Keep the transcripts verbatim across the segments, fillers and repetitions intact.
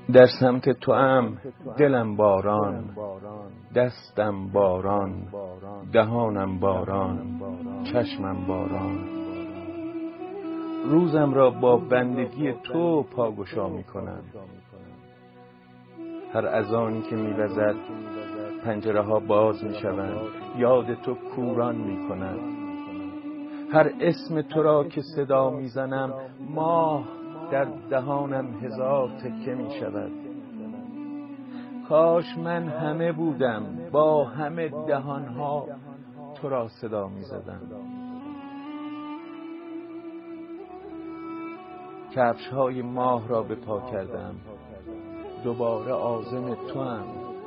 در سمت تو ام دلم باران، دستم باران، دهانم باران، چشمم باران. روزم را با بندگی تو پاگشا می کنم. هر اذانی که می وزد پنجره ها باز می شوند، یاد تو کوران می کند. هر اسم تو را که صدا می زنم ماه در دهانم هزار تکه می شود. کاش من همه بودم با همه دهانها تو را صدا می زدم. کفش های ماه را به پا کردم، دوباره عازم تو ام.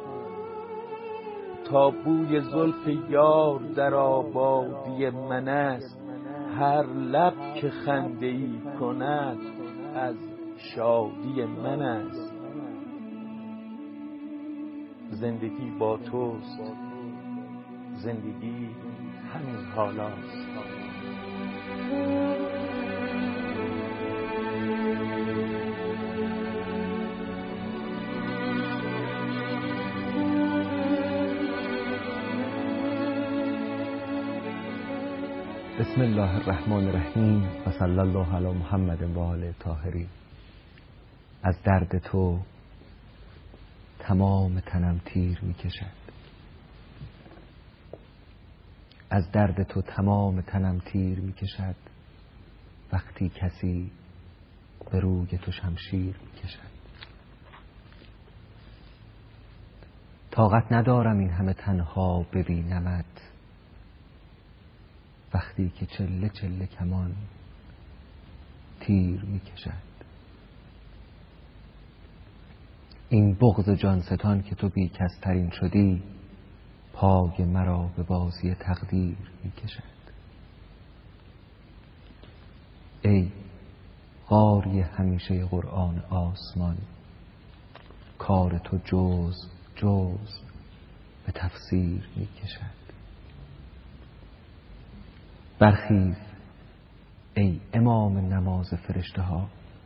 تا بوی زلف یار در آبادی من است، هر لب که خنده ای کند از شادی من است. زندگی با توست، زندگی همین حالاست. بسم الله الرحمن الرحیم و صلی الله علی محمد و آل طاهرین. از درد تو تمام تنم تیر می کشد. از درد تو تمام تنم تیر می کشد. وقتی کسی به روی تو شمشیر می کشد. طاقت ندارم این همه تنها ببینمت، وقتی که چله چله کمان تیر می کشد. این بغض جانستان که تو بی کس ترین شدی، پای مرا به بازی تقدیر می کشد. ای قاری همیشه قرآن آسمان، کار تو جز جز به تفسیر می کشد. برخیز ای امام نماز فرشته ها،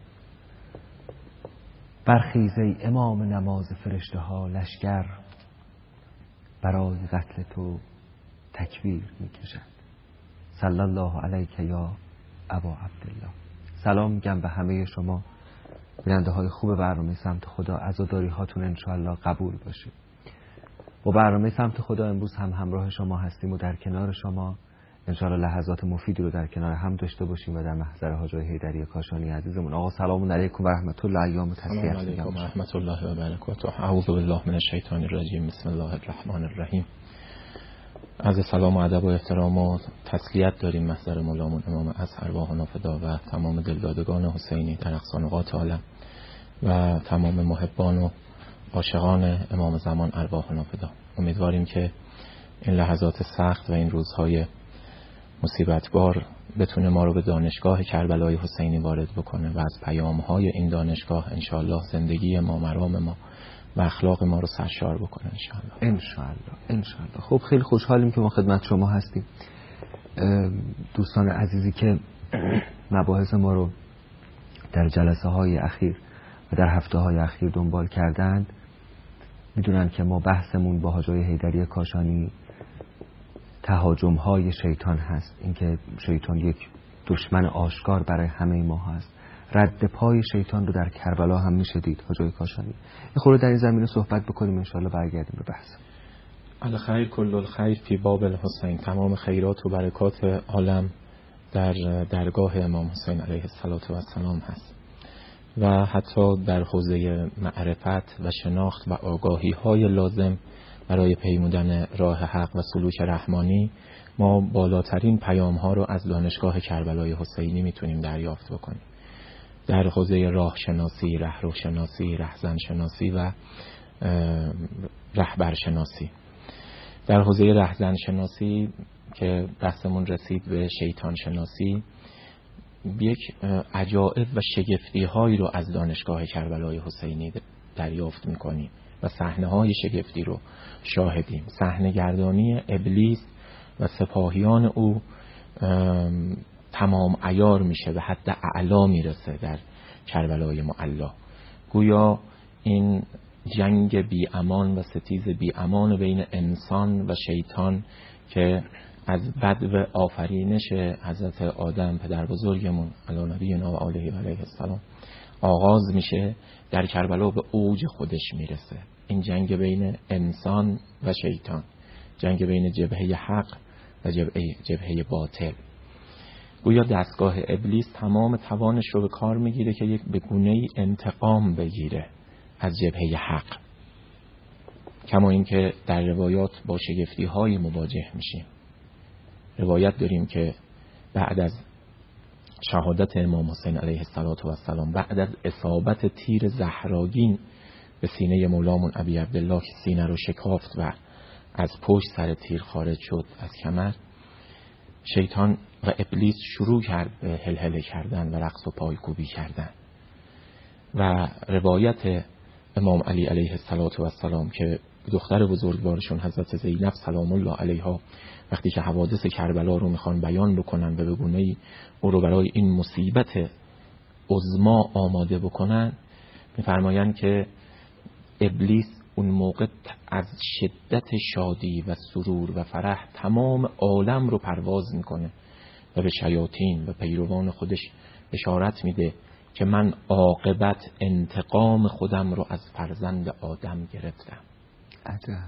برخیز ای امام نماز فرشته ها، لشکر برای قتل تو تکبیر می کشد. صلی الله علیک یا ابا عبدالله. سلام میگم به همه شما بیننده های خوب برنامه سمت خدا. عزاداری هاتون انشاءالله قبول باشه. با برنامه سمت خدا امروز هم همراه شما هستیم و در کنار شما انشاءالله لحظات مفیدی رو در کنار هم داشته باشیم و در محضر حاج آقای حیدری کاشانی عزیزمون. آقا سلام علیکم و رحمت الله. ایام تسلیت علیکم و رحمت الله و برکاته. اعوذ بالله من الشیطان الرجیم. بسم الله الرحمن الرحیم. از سلام و ادب و احترام و تسلیت داریم محضر مولامون امام اطهر ارواحنا فدا و تمام دلدادگان حسینی در اقصا نقاط عالم و تمام محبان و عاشقان امام زمان ارواحنا فدا. امیدواریم که این لحظات سخت و این روزهای مصیبت بار بتونه ما رو به دانشگاه کربلای حسینی وارد بکنه و از پیام‌های این دانشگاه انشاءالله زندگی ما، مرام ما و اخلاق ما رو سرشار بکنه انشاءالله. انشاءالله انشاءالله. خب خیلی خوشحالیم که ما خدمت شما هستیم. دوستان عزیزی که مباحث ما رو در جلسه های اخیر و در هفته های اخیر دنبال کردند میدونن که ما بحثمون با حاج آقای حیدری کاشانی تهاجم های شیطان هست. اینکه شیطان یک دشمن آشکار برای همه ما هست. رد پای شیطان رو در کربلا هم میشه دید. حاج آقای کاشانی یه خورده در این زمینه صحبت بکنیم انشاءالله برگردیم به بحث. الخیر کل الخیر فی باب الحسین. تمام خیرات و برکات عالم در درگاه امام حسین علیه السلام هست و حتی در حوزه معرفت و شناخت و آگاهی های لازم برای پیمودن راه حق و سلوک رحمانی ما بالاترین پیام ها رو از دانشگاه کربلای حسینی میتونیم دریافت بکنیم. در حوزه راه شناسی، رهرو شناسی، رهزن شناسی و رهبر شناسی. در حوزه رهزن شناسی که بحثمون رسید به شیطان شناسی، یک عجائب و شگفتی هایی رو از دانشگاه کربلای حسینی دریافت میکنیم و صحنه های شگفتی رو شاهدیم. صحنه گردانی ابلیس و سپاهیان او تمام عیار میشه و حتی اعلا میرسه در کربلای معلا. گویا این جنگ بی امان و ستیز بی امان بین انسان و شیطان که از بدو آفرینش حضرت آدم پدر بزرگمون علی نبینا و آله و علیه السلام آغاز میشه، در کربلا به اوج خودش میرسه. این جنگ بین انسان و شیطان، جنگ بین جبهه حق و جبهه, جبهه باطل. گویا دستگاه ابلیس تمام توانش رو به کار میگیره که یک به گونه‌ای انتقام بگیره از جبهه حق. کما اینکه در روایات با شگفتی های مواجه میشیم. روایت داریم که بعد از شهادت امام حسین علیه السلام، بعد از اصابت تیر زهراگین به سینه مولامون ابی عبدالله که سینه رو شکافت و از پشت سر تیر خارج شد از کمر، شیطان و ابلیس شروع کرد به هلهله کردن و رقص و پایکوبی کردن. و روایت امام علی علیه السلام که دختر بزرگوارشون حضرت زینب سلام الله علیها وقتی که حوادث کربلا رو میخوان بیان بکنن و به گونه‌ای او رو برای این مصیبت عظما آماده بکنن، میفرمایند که ابلیس اون موقع از شدت شادی و سرور و فرح تمام عالم رو پرواز میکنه و به شیاطین و پیروان خودش بشارت میده که من عاقبت انتقام خودم رو از فرزند آدم گرفتم. عجب.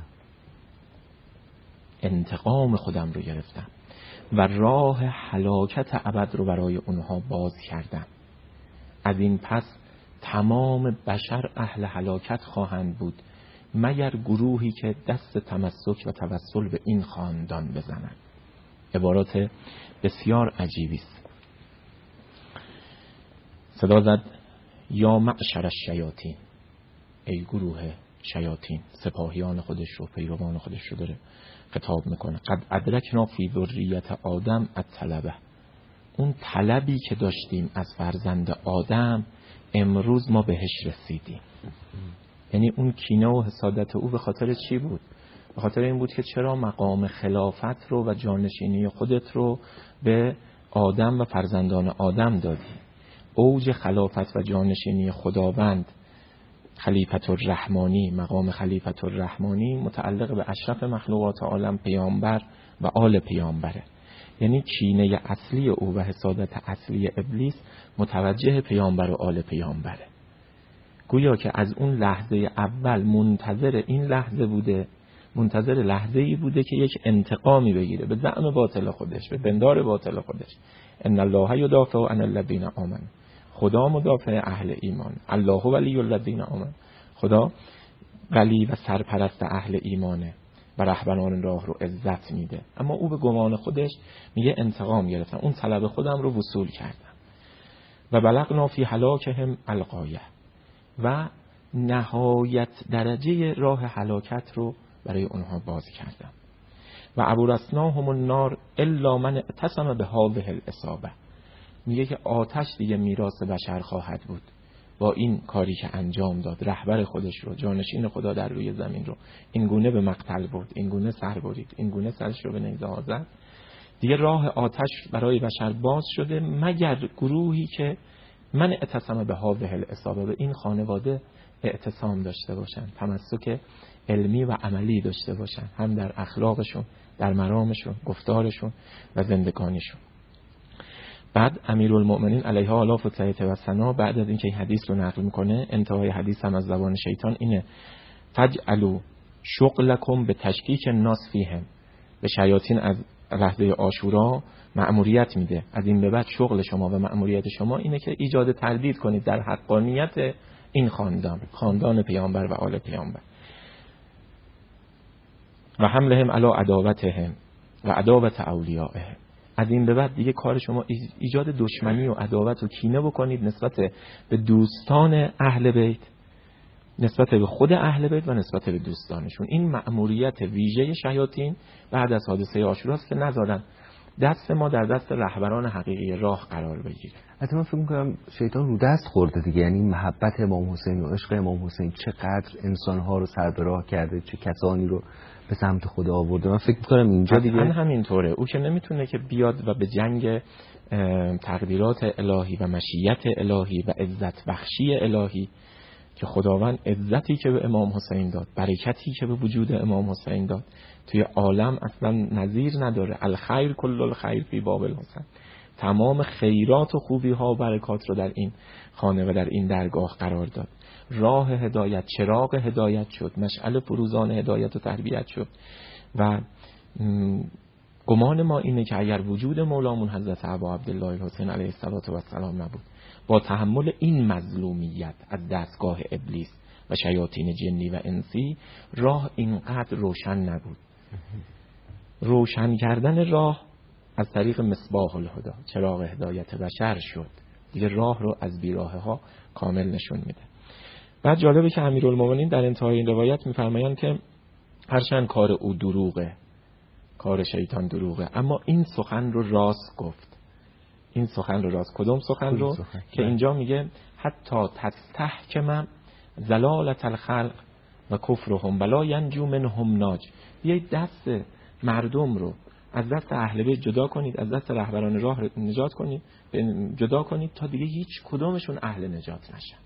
انتقام خودم رو گرفتم و راه هلاکت ابد رو برای اونها باز کردم. از این پس تمام بشر اهل هلاکت خواهند بود مگر گروهی که دست تمسک و توسل به این خاندان بزنند. عبارات بسیار عجیبی است. صدا زد یا معشر الشیاطین، ای گروه شیاطین، سپاهیان خودش رو، پیروان خودش رو داره خطاب میکنه. قد ادرکنا فی ذریت آدم الطلبه، اون طلبی که داشتیم از فرزند آدم امروز ما بهش رسیدیم. یعنی اون کینه و حسادت او به خاطر چی بود؟ به خاطر این بود که چرا مقام خلافت رو و جانشینی خودت رو به آدم و فرزندان آدم دادی. اوج خلافت و جانشینی خداوند، خلیفت الرحمانی، مقام خلیفت الرحمانی متعلق به اشرف مخلوقات عالم پیامبر و آل پیامبره. یعنی کینه اصلی او و حسادت اصلی ابلیس متوجه پیامبر و آل پیامبره. گویا که از اون لحظه اول منتظر این لحظه بوده، منتظر لحظه‌ای بوده که یک انتقامی بگیره به زعم باطل خودش، به پندار باطل خودش. ان الله یدافع عن الذین آمنوا، خدا مدافع اهل ایمان. الله ولی الذین آمنوا، خدا ولی و سرپرست اهل ایمانه و رهبران راه رو عزت میده. اما او به گمان خودش میگه انتقام گرفتم، اون طلب خودم رو وصول کردم. و بلغنا فی هلاکهم الغایه، و نهایت درجه راه هلاکت رو برای اونها باز کردم. و ابورثناهم النار الا من اعتصم بهذه الاصابه، میگه که آتش دیگه میراث بشر خواهد بود با این کاری که انجام داد. رهبر خودش رو، جانشین خدا در روی زمین رو این گونه به مقتل برد، این گونه سر برید، این گونه سرش رو به نیزه ها زد. دیگه راه آتش برای بشر باز شده مگر گروهی که من اعتصم به هذه الاصابه، به این خانواده اعتصام داشته باشن، تمسک علمی و عملی داشته باشن، هم در اخلاقشون، در مرامشون، گفتارشون و زندگانیشون. بعد امیرالمؤمنین علیه آلاف و تحیط و ثنا بعد از اینکه این حدیث رو نقل میکنه، انتهای حدیث هم از زبان شیطان اینه: فجعلوا شغلکم به تشکیک الناس فیهم، به شیاطین از لحظه عاشورا مأموریت میده. از این به بعد شغل شما و مأموریت شما اینه که ایجاد تردید کنید در حقانیت این خاندان، خاندان پیامبر و آل پیامبر. و حملهم علی عداوتهم و عداوت اولیائهم، از این به بعد دیگه کار شما ایجاد دشمنی و عداوت و کینه بکنید نسبت به دوستان اهل بیت، نسبت به خود اهل بیت و نسبت به دوستانشون. این مأموریت ویژه شیاطین بعد از حادثه عاشوراست که نذارن دست ما در دست رهبران حقیقی راه قرار بگیره. حتی من فکر می‌کنم شیطان رو دست خورده دیگه، یعنی محبت امام حسین و عشق امام حسین چقدر انسان‌ها رو سر به راه کرده، چه کسانی رو به سمت خدا آورده. من فکر می‌کنم اینجا دیگه من همینطوره. او که نمیتونه که بیاد و به جنگ تقدیرات الهی و مشیت الهی و عزت بخشی الهی که خداوند عزتی که به امام حسین داد، برکتی که به وجود امام حسین داد توی عالم اصلا نظیر نداره. الخیر کل الخیر فی باب الحسین، تمام خیرات و خوبی ها و برکات رو در این خانه و در این درگاه قرار داد. راه هدایت، چراغ هدایت شد، مشعل فروزان هدایت و تربیت شد. و گمان ما اینه که اگر وجود مولامون حضرت ابا عبدالله الحسین علیه السلام نبود، با تحمل این مظلومیت از دستگاه ابلیس و شیاطین جنی و انسی، راه اینقدر روشن نبود. روشن کردن راه از طریق مصباح الهدی، چراغ هدایت بشر شد، دیگه راه رو از بیراهه ها کامل نشون میده. بعد جالبه که امیرالمومنین در انتهای این روایت میفرمایند که هرچند کار او دروغه، کار شیطان دروغه، اما این سخن رو راست گفت. این سخن رو راست. کدوم سخن رو؟ سخن. که اینجا میگه حتی تستحکم زلالت الخلق و کفرهم ولا ینجو منهم ناج. بیایید دست مردم رو از دست اهل بیت جدا کنید، از دست رهبران راه نجات کنید، جدا کنید تا دیگه هیچ کدومشون اهل نجات نشن.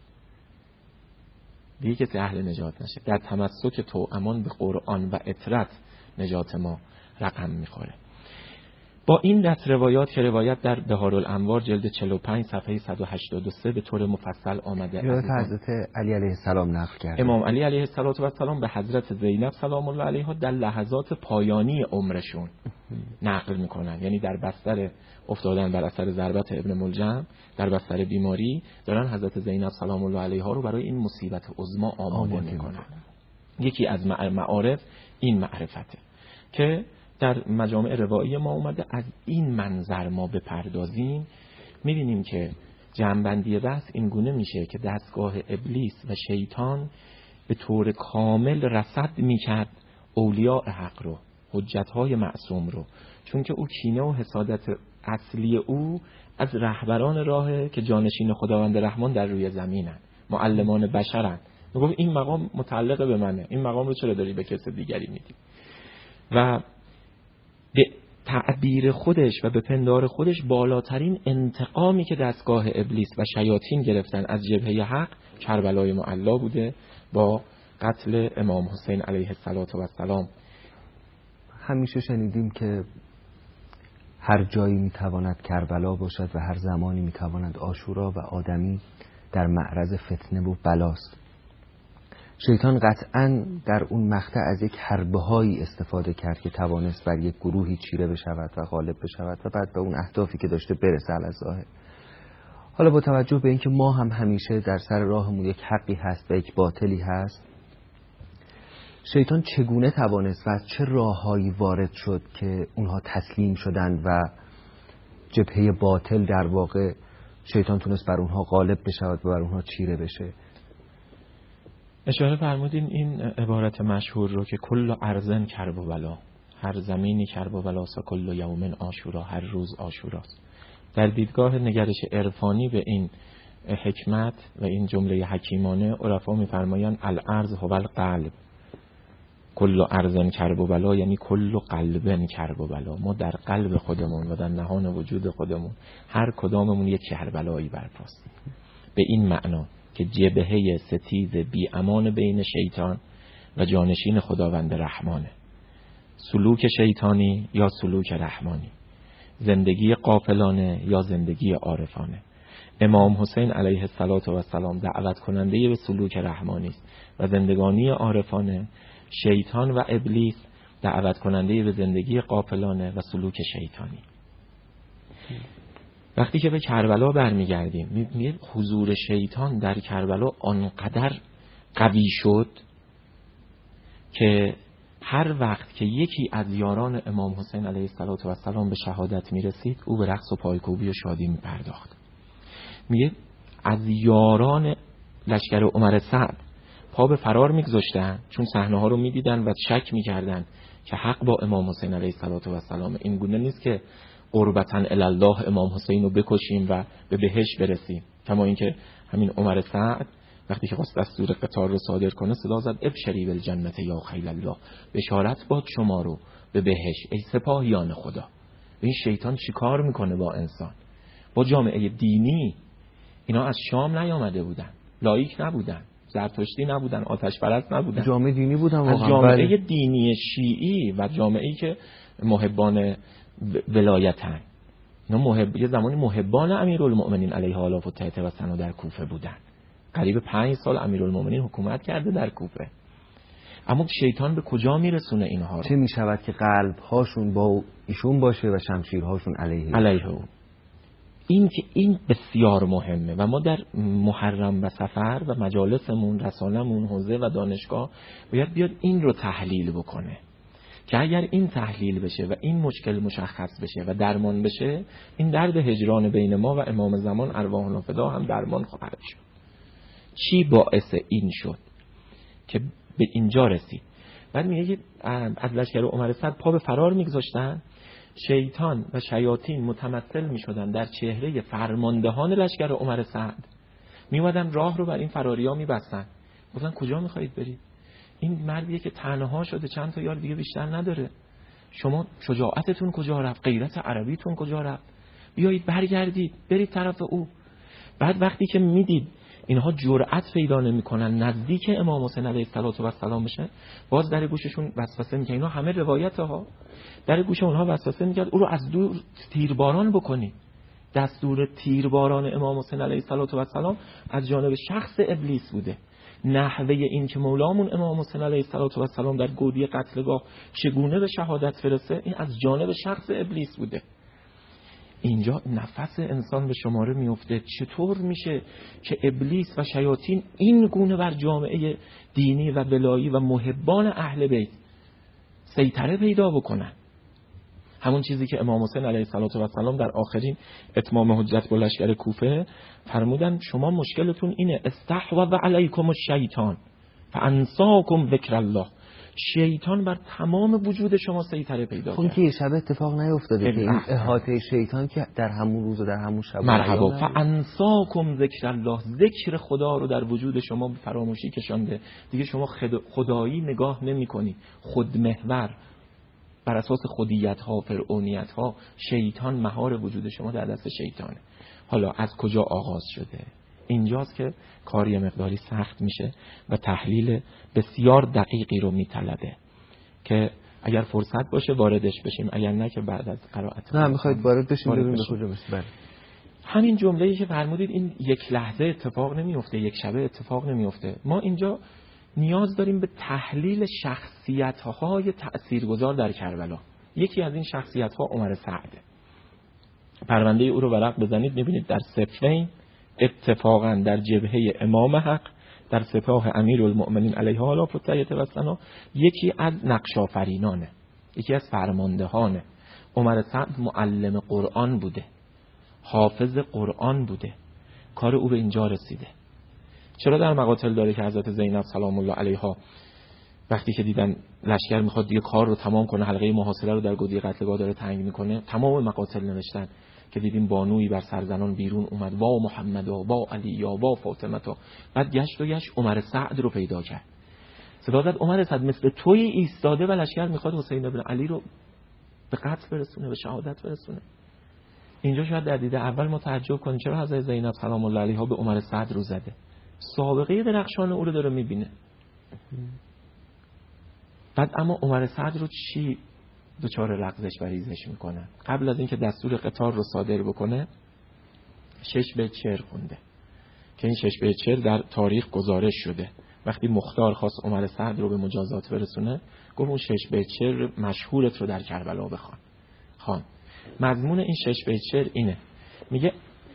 دیگه کسی اهل نجات نشه. در تمسک توامان به قرآن و اطرت نجات ما رقم میخوره. با این دست روایات که روایت در بهارالانوار جلد چهل و پنج صفحه صد و هشتاد و سه به طور مفصل آمده، روایت حضرت علی علیه السلام نقل کرده. امام علی علیه السلام به حضرت زینب سلام الله علیها در لحظات پایانی عمرشون نقل میکنن. یعنی در بستر افتادن بر اثر ضربت ابن ملجم، در بستر بیماری، دارن حضرت زینب سلام الله علیها رو برای این مصیبت عظما آماده میکنن. یکی از معارف این معرفته که در مجامع روایی ما اومده. از این منظر ما بپردازیم، می‌بینیم که جمع‌بندی بحث این گونه میشه که دستگاه ابلیس و شیطان به طور کامل رصد میکرد اولیاء حق رو، حجت‌های معصوم رو، چون که او کینه و حسادت اصلی او از رهبران راهه که جانشین خداوند رحمان در روی زمینن، معلمان بشرن. میگه این مقام متعلق به منه، این مقام رو چرا داری به کسی دیگری میدی؟ و به تعبیر خودش و به پندار خودش بالاترین انتقامی که دستگاه ابلیس و شیاطین گرفتن از جبهه حق کربلای معلا بوده با قتل امام حسین علیه السلام. همیشه شنیدیم که هر جایی میتواند کربلا باشد و هر زمانی میتواند عاشورا و آدمی در معرض فتنه و بلاست. شیطان قطعاً در اون مقطع از یک حربه‌هایی استفاده کرد که توانست بر یک گروهی چیره بشود و غالب بشود و بعد به اون اهدافی که داشته برسه الظاهر. حالا با توجه به اینکه ما هم همیشه در سر راهمون یک حقی هست و یک باطلی هست، شیطان چگونه توانست و از چه راههایی وارد شد که اونها تسلیم شدند و جبهه باطل در واقع شیطان تونست بر اونها غالب بشود و بر اونها چیره بشه؟ اشاره فرمودین این عبارت مشهور رو که کل ارزن کرب و بلا، هر زمینی کرب و بلاست و کل یومن عاشورا، هر روز عاشوراست. در دیدگاه نگرش عرفانی به این حکمت و این جمله حکیمانه، عرفا می‌فرمایند الارض هو القلب، کل ارزن کرب و بلا یعنی کل قلبن کرب و بلا. ما در قلب خودمون و در نهان وجود خودمون هر کداممون یک کربلایی برپاست. به این معنا که جبهه ستیز بی امان بین شیطان و جانشین خداوند رحمانه، سلوک شیطانی یا سلوک رحمانی، زندگی غافلانه یا زندگی عارفانه. امام حسین علیه السلام دعوت کننده به سلوک رحمانی است و زندگانی عارفانه. شیطان و ابلیس دعوت کننده به زندگی غافلانه و سلوک شیطانی. وقتی که به کربلا برمیگردیم، می‌بینید حضور شیطان در کربلا آنقدر قوی شد که هر وقت که یکی از یاران امام حسین علیه السلام به شهادت میرسید، او به رقص و پایکوبی و شادی میپرداخت. میگه از یاران لشکر عمر سعد پا به فرار میگذاشتن، چون صحنه ها رو میدیدن و شک میکردن که حق با امام حسین علیه السلام. این گونه نیست که قربتاً الله امام حسین رو بکشیم و به بهشت برسیم. کما اینکه همین عمر سعد وقتی که خواست دستور قتال رو صادر کنه، صدا زد ابشری بالجنت یا خیل الله، بشارت باد شما رو به بهشت ای سپاهیان خدا. و این شیطان چیکار میکنه با انسان؟ با جامعه دینی. اینا از شام نیامده بودن، لایک نبودن، زرتشتی نبودن، آتش پرست نبودن، جامعه دینی بودن واقعا. از جامعه دینی شیعی و جامعه‌ای که محبان ولایتن. اینا محب یه زمانی محبان امیرالمؤمنین علیه آلاف و تحت و ثنا در کوفه بودن. قریب پنج سال امیرالمؤمنین حکومت کرده در کوفه. اما شیطان به کجا میرسونه اینها رو؟ چه میشود که قلب هاشون با ایشون باشه و شمشیرهاشون علیه علیه او. این که این بسیار مهمه و ما در محرم و سفر و مجالسمون، رسانمون، حوزه و دانشگاه باید بیاد این رو تحلیل بکنه که اگر این تحلیل بشه و این مشکل مشخص بشه و درمان بشه، این درد هجران بین ما و امام زمان ارواحنا فدا هم درمان خواهد شد. چی باعث این شد که به اینجا رسید؟ بعد میگه از لشکر عمر سعد پا به فرار میگذاشتن، شیطان و شیاطین متمثل میشدن در چهره فرماندهان لشکر عمر سعد، میومدن راه رو بر این فراریا میبستن، گفتن کجا میخواهید برید؟ این مردیه که تنها شده، چند تا یار دیگه بیشتر نداره، شما شجاعتتون کجا رفت؟ غیرت عربیتون کجا رفت؟ بیایید برگردید برید طرف او. بعد وقتی که میدید اینها جرأت پیدا نمیکنن نزدیک امام حسین علیه السلام بشه، باز در گوششون وسوسه میکنه. اینا همه روایت ها، در گوش اونها وسوسه میکرد او رو از دور تیرباران بکنی. دستور تیرباران امام حسین علیه السلام از جانب شخص ابلیس بوده. نحوه این که مولامون امام حسین علیه السلام در گودی قتلگاه چگونه به شهادت فرسته، این از جانب شخص ابلیس بوده. اینجا نفس انسان به شماره میفته. چطور میشه که ابلیس و شیاطین این گونه بر جامعه دینی و ولایی و محبان اهل بیت سیطره پیدا بکنن؟ همون چیزی که امام حسین علیه السلام در آخرین اتمام حجت با لشکر کوفه فرمودن شما مشکلتون اینه، استحوذ علیکم الشیطان فانساکم ذکر الله. شیطان بر تمام وجود شما سیطره پیدا کرد. خب که یه شب اتفاق نیفتاده که این احاطه شیطان که در همون روز و در همون شب مرحبا فانساکم ذکر الله، ذکر خدا رو در وجود شما به فراموشی کشانده. دیگه شما خدایی نگاه نمی کنی، خودمحور بر اساس خودیت ها، فرعونیت ها. شیطان مهار وجود شما در دست شیطانه. حالا از کجا آغاز شده؟ اینجاست که کاری مقداری سخت میشه و تحلیل بسیار دقیقی رو میطلبه که اگر فرصت باشه واردش بشیم، اگر نه که بعد از قرائت. نه میخواید وارد بشیم ببینیم به کجا میشه. همین جمله‌ای که فرمودید این یک لحظه اتفاق نمیفته، یک شبه اتفاق نمیفته. ما اینجا نیاز داریم به تحلیل شخصیت‌های تأثیرگذار در کربلا. یکی از این شخصیت‌ها عمر سعد. پرونده او رو ورق بزنید می‌بینید در صفین اتفاقا در جبهه امام حق، در سپاه امیرالمؤمنین علیه آلاف الطیبه و ثنا، یکی از نقش‌آفرینانه، یکی از فرماندهانه. عمر سعد معلم قرآن بوده، حافظ قرآن بوده. کار او به اینجا رسیده. چرا در مقاتل داره که حضرت زینب سلام الله علیها وقتی که دیدن لشکر میخواد دیگه کار رو تمام کنه، حلقه محاصره رو در گودی قتلگاه داره تنگ میکنه، تمام مقاتل نوشتن که دیدیم بانویی بر سرزنان بیرون اومد، وا محمد و وا علی و وا فاطمه. بعد گشت و گشت عمر سعد رو پیدا کرد. صدا زد عمر سعد مثل توی ایستاده و لشکر میخواد حسین ابن علی رو به قتل برسونه، به شهادت برسونه. اینجا شاید در دیده اول ما تعجب کنیم چرا حضرت زینب سلام الله علیها به عمر سعد رو زده. سابقه درخشان او رو داره میبینه. بعد اما عمر سعد رو چی دچار لغزش و ریزش میکنه؟ قبل از اینکه دستور قتال رو صادر بکنه شش بیت شعر خونده که این شش بیت شعر در تاریخ گزارش شده. وقتی مختار خواست عمر سعد رو به مجازات برسونه گفت اون شش بیت شعر مشهورت رو در کربلا بخوان. خان مضمون این شش بیت شعر اینه، میگه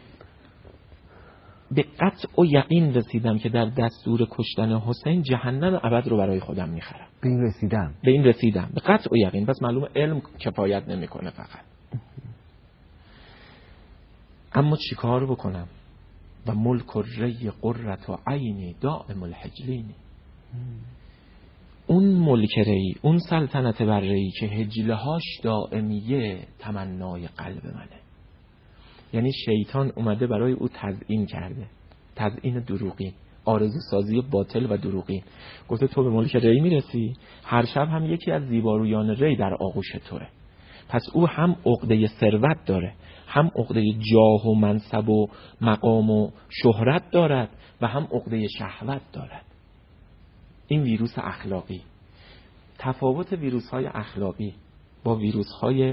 به قطع و یقین رسیدم که در دستور کشتن حسین جهنم ابد رو برای خودم میخرم. به این رسیدم به این رسیدم به قطع و یقین. پس معلومه علم کفایت نمیکنه فقط. اما چیکار بکنم؟ و ملک الری قرة و عینی دائم الحجلینی. اون ملک ری، اون سلطنت بر ری که هجلهاش دائمیه، تمنای قلب منه. یعنی شیطان اومده برای او تزیین کرده، تزیین دروغین، آرزو سازی باطل و دروغین. گفته تو به ملک ری میرسی، هر شب هم یکی از زیبارویان ری در آغوش توه. پس او هم عقده ثروت داره، هم عقده جاه و منصب و مقام و شهرت دارد و هم عقده شهوت دارد. این ویروس اخلاقی. تفاوت ویروس های اخلاقی با ویروس های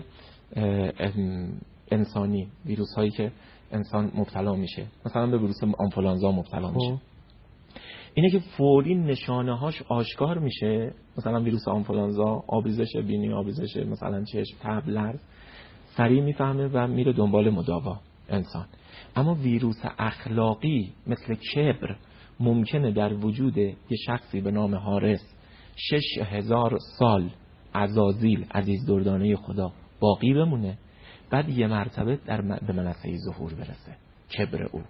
انسانی، ویروس هایی که انسان مبتلا میشه، مثلا به ویروس آنفولانزا مبتلا میشه، اینه که فوری نشانه هاش آشکار میشه. مثلا ویروس آنفولانزا، آبریزش بینی، آبریزش مثلا چشم، تب، لرز، سریع میفهمه و میره دنبال مداوا انسان. اما ویروس اخلاقی مثل کبر ممکنه در وجود یه شخصی به نام حارس شش هزار سال عزازیل، عزیز دردانه خدا، باقی بمونه، بعد یه مرتبه در به منصه ظهور برسه. کبر او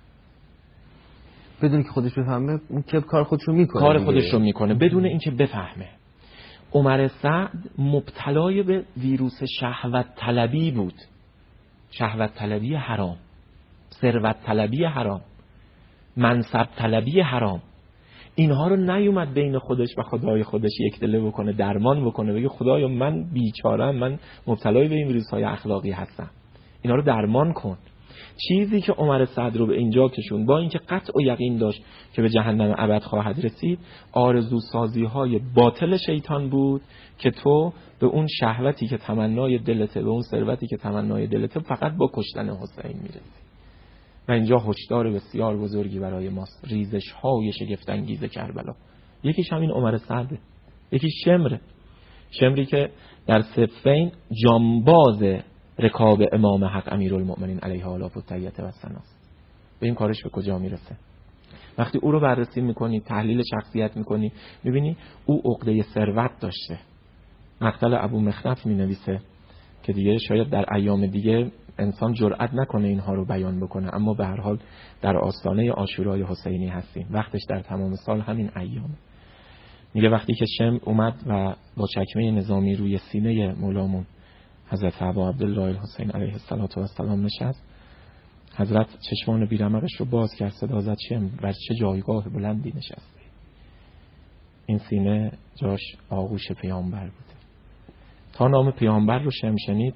بدون که خودش بفهمه، اون کبر کار خودش رو میکنه، کار خودش رو میکنه بدون اینکه بفهمه. عمر سعد مبتلای به ویروس شهوت طلبی بود، شهوت طلبی حرام، ثروت طلبی حرام، منصب طلبی حرام. اینها رو نیومد بین خودش و خدای خودش یک دله بکنه، درمان بکنه، بگه خدایا من بیچاره‌ام، من مبتلای به این ویروس‌های اخلاقی هستم، اینا رو درمان کن. چیزی که عمر سعد رو به اینجا کشون، با اینکه قطع و یقین داشت که به جهنم ابد خواهد رسید، آرزو سازی های باطل شیطان بود که تو به اون شهوتی که تمنای دلته، به اون ثروتی که تمنای دلته، فقط با کشتن حسین میرسی. و اینجا هشدار بسیار بزرگی برای ماست. ریزش های شگفت انگیز کربلا، یکیش همین عمر سعده، یکیش شمره، شمری که در صفین جانباز رکاب امام حق امیرالمؤمنین علیه آلاف و تحیت و سناست. به این کارش به کجا میرسه؟ وقتی او رو بررسی میکنی، تحلیل شخصیت میکنی، میبینی او عقده ثروت داشته. مقتل ابو مخنف مینویسه که دیگه شاید در ایام دیگه انسان جرئت نکنه اینها رو بیان بکنه، اما به هر حال در آستانه عاشورای حسینی هستیم، وقتش در تمام سال همین ایام. میگه وقتی که شم اومد و با چکمه نظامی روی سینه مولامون حضرت ابا عبدالله الحسین علیه السلام نشست، حضرت چشمان بیرمقش رو باز کرد، صدا زد شم بر چه جایگاه بلندی نشسته. این سینه جاش آغوش پیامبر بوده. تا نام پیامبر رو شم شنید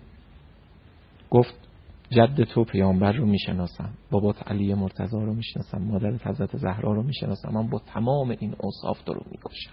گفت جد تو پیامبر رو میشناسم، بابات علی مرتضی رو میشناسم، مادرت حضرت زهرا رو میشناسم، من با تمام این اوصاف تو رو میکشم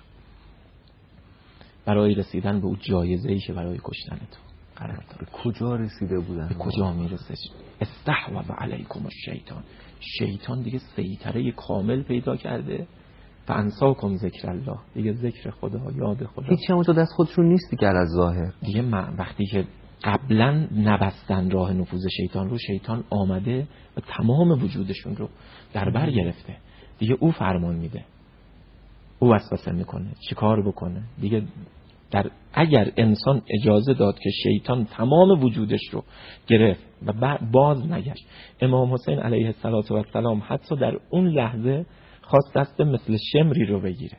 برای رسیدن به اون جایزه‌ای که برای کشتن تو قرار داره. کجا رسیده بودن؟ به کجا میرسه؟ استحوذ علیکم الشیطان، شیطان دیگه سیطره کامل پیدا کرده. فانساکم ذکر الله، دیگه ذکر خدا، یاد خدا هیچ هم تو دست خودشون نیست دیگه از ظاهر. دیگه وقتی که قبلا نبستن راه نفوذ شیطان رو، شیطان آمده و تمام وجودشون رو در بر گرفته. دیگه او فرمان میده، او وسوسه میکنه چی کار بکنه دیگه. در اگر انسان اجازه داد که شیطان تمام وجودش رو گرفت و باز نگشت، امام حسین علیه السلام حتی در اون لحظه خواست دست مثل شمری رو بگیره.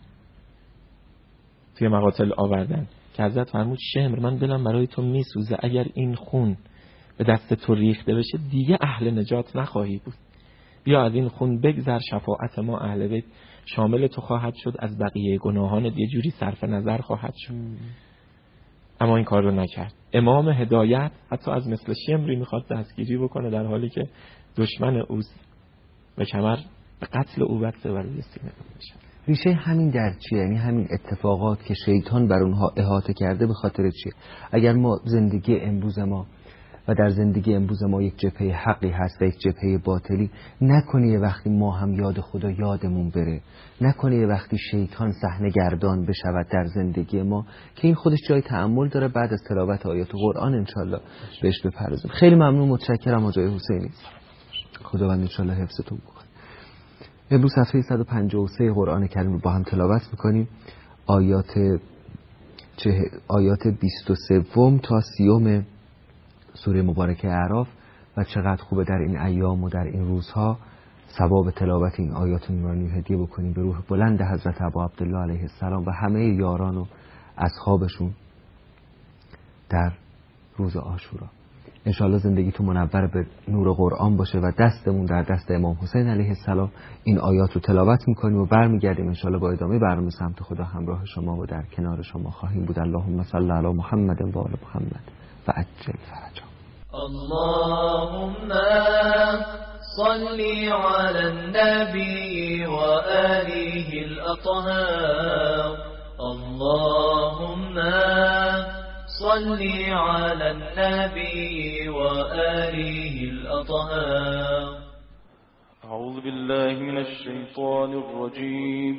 توی مقاتل آوردن که حضرت فرمود شمر من دلم برای تو میسوزه، اگر این خون به دست تو ریخته بشه دیگه اهل نجات نخواهی بود، بیا از این خون بگذر، شفاعت ما اهل بیت شامل تو خواهد شد، از بقیه گناهانت یه جوری صرف نظر خواهد شد. اما این کار رو نکرد. امام هدایت حتی از مثل شمری میخواد دستگیری بکنه در حالی که دشمن اوست و کمر به قتل او بسته و روی سینه بشه. ریشه همین در چیه؟ یعنی همین اتفاقات که شیطان بر اونها احاطه کرده به خاطر چیه؟ اگر ما زندگی امروز ما و در زندگی امروز ما یک جبهه حقی هست و یک جبهه باطلی، نکنه یه وقتی ما هم یاد خدا یادمون بره، نکنه یه وقتی شیطان صحنه گردان بشود در زندگی ما، که این خودش جای تأمل داره. بعد از تلاوت آیات قرآن انشالله بهش بپردازیم. خیلی ممنون، متشکرم آقای حسینی، خداوند انشالله حفظتون بکنه. امروز صفحه صد و پنجاه و سه قرآن کریم رو با هم تلاوت میکنیم. آیات چه آیات بیست و سه تا سی سوره مبارکه اعراف. و چقدر خوبه در این ایام و در این روزها ثواب تلاوت این آیات نورانی هدیه بکنیم به روح بلند حضرت ابا عبدالله علیه السلام و همه یاران و اصحابشون در روز عاشورا. انشاءالله زندگیتون منور به نور قرآن باشه و دستمون در دست امام حسین علیه السلام. این آیات رو تلاوت میکنیم و برمیگردیم انشاءالله با ادامه برنامه سمت خدا همراه شما و در کنار شما خواهیم بود. اللهم صل علی محمد و آل محمد و عجل فرجهم. اللهم صل على النبي وآله الأطهار. اللهم صل على النبي وآله الأطهار. أعوذ بالله من الشيطان الرجيم.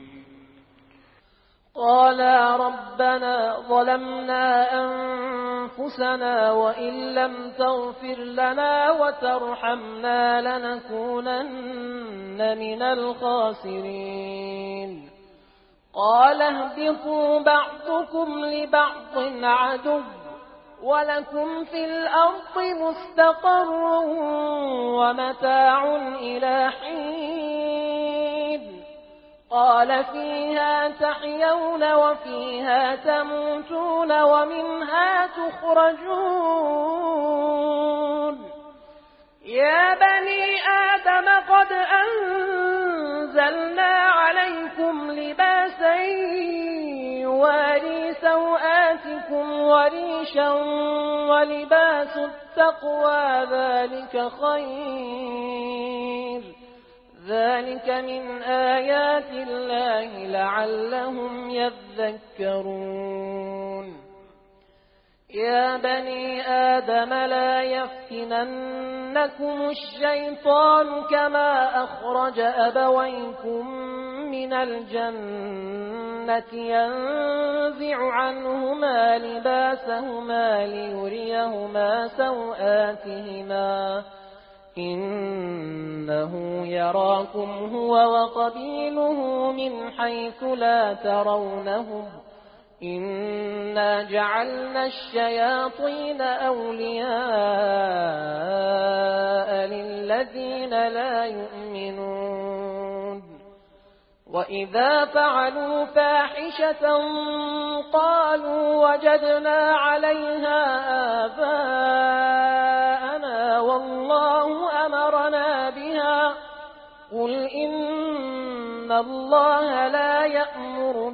قالا ربنا ظلمنا أنفسنا وإن لم تغفر لنا وترحمنا لنكونن من الخاسرين. قال اهبطوا بعضكم لبعض عدو ولكم في الأرض مستقر ومتاع إلى حين. قال فيها تحيون وفيها تموتون ومنها تخرجون. يا بني آدم قد أنزلنا عليكم لباسا يواري سوآتكم وريشا ولباس التقوى ذلك خير. ذلك من آيات الله لعلهم يذكرون. يا بني آدم لا يفتننكم الشيطان كما أخرج أبويكم من الجنة ينزع عنهما لباسهما ليريهما سوآتهما إنه يراكم هو وقبيله من حيث لا ترونهم إنا جعلنا الشياطين أولياء للذين لا يؤمنون. وإذا فعلوا فاحشة قالوا وجدنا عليها آباءنا والله أمرنا بها. قل إن الله لا يأمر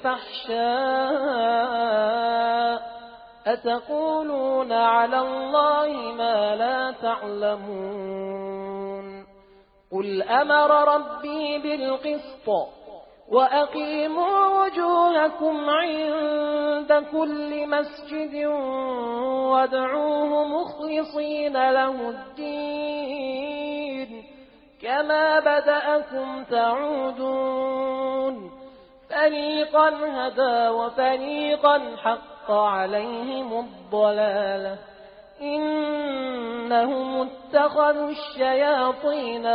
بالفحشاء أتقولون على الله ما لا تعلمون. قل أمر ربي بالقسط وأقيموا وجوهكم عند كل مسجد وادعوه مخلصين له الدين كما بدأكم تعودون. فريقا هدى وفريقا حق عليهم الضلالة إنهم اتخذوا الشياطين